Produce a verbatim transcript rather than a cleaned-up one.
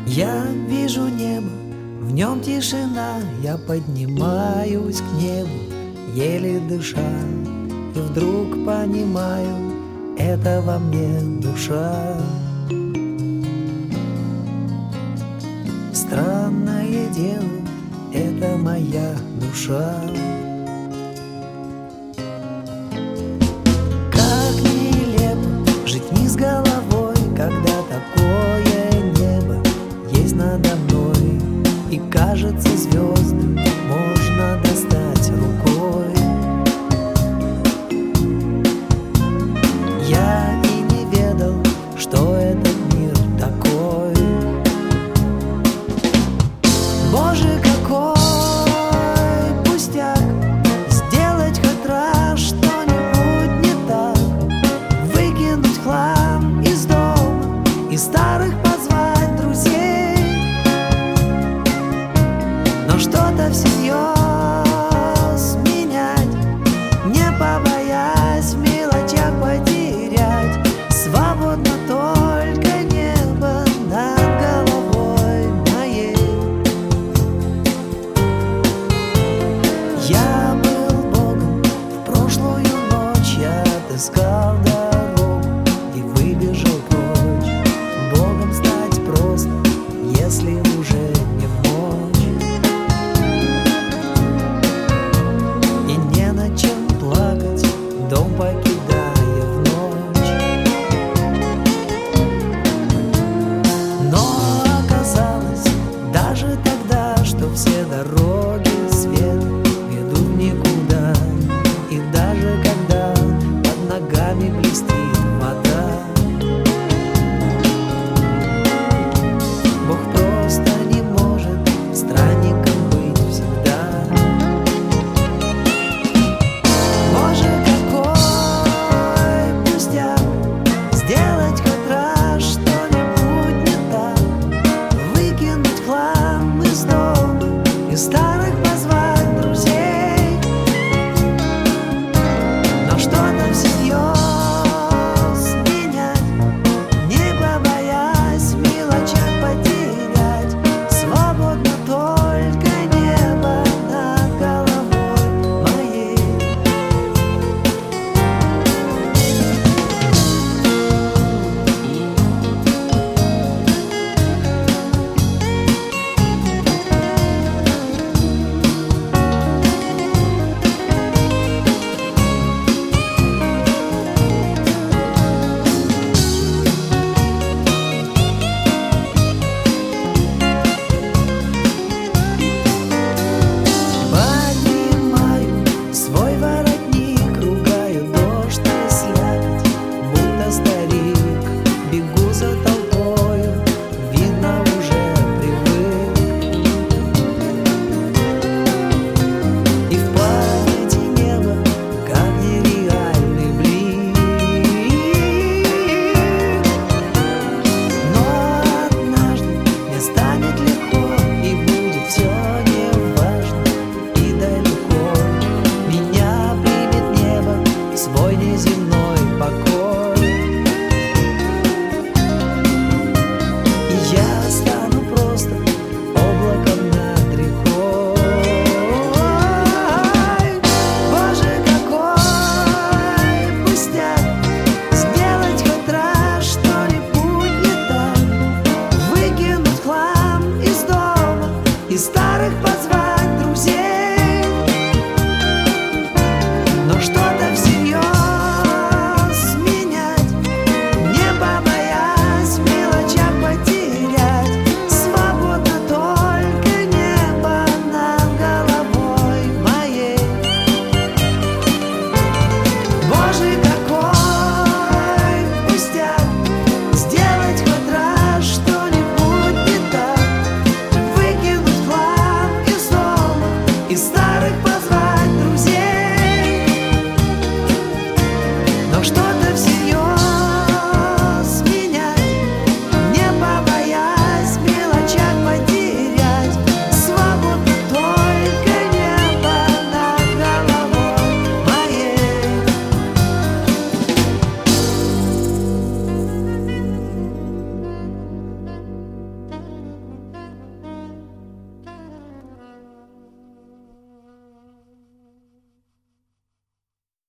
Я вижу небо, в нем тишина, я поднимаюсь к небу, еле дыша, и вдруг понимаю, это во мне душа. Странное дело, это моя душа. Как нелепо жить вниз головой, когда такое небо есть надо мной, и кажется, звезды можно достать рукой. Я и не ведал, что этот мир такой. Боже, какой пустяк сделать хоть раз что-нибудь не так, выкинуть хлам из дома, из старых